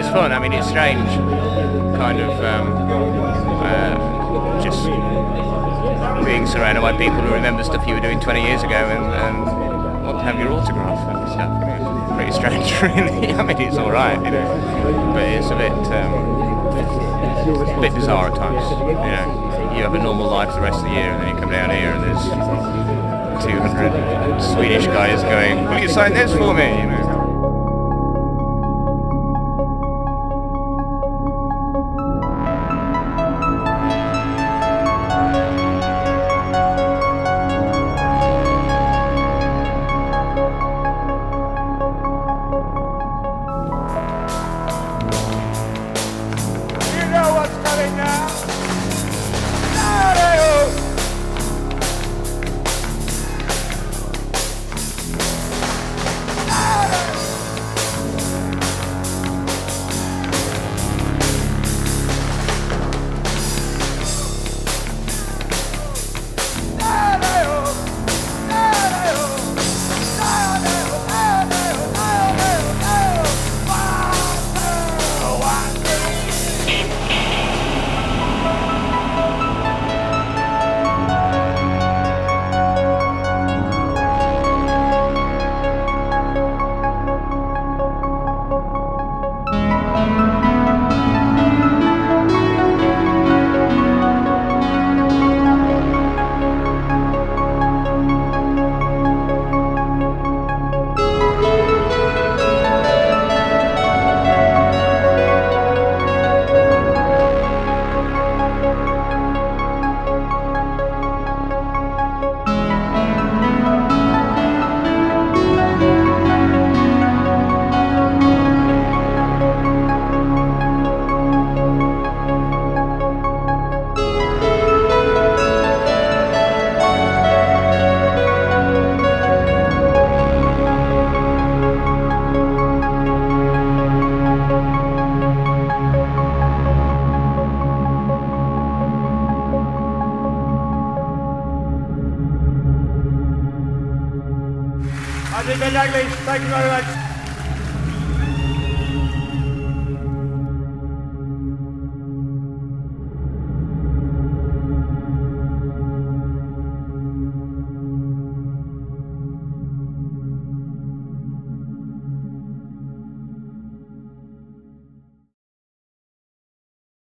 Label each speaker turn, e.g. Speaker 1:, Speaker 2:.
Speaker 1: it's fun. I mean, it's strange, kind of just being surrounded by people who remember stuff you were doing 20 years ago and want to have your autograph and stuff. It's pretty strange, really. I mean, it's all right, you know, but it's a bit bizarre at times. You know, you have a normal life the rest of the year, and then you come down here and there's 200 Swedish guys going, "Will you sign this for me?" You know.
Speaker 2: I did the Douglas. Thank you very much.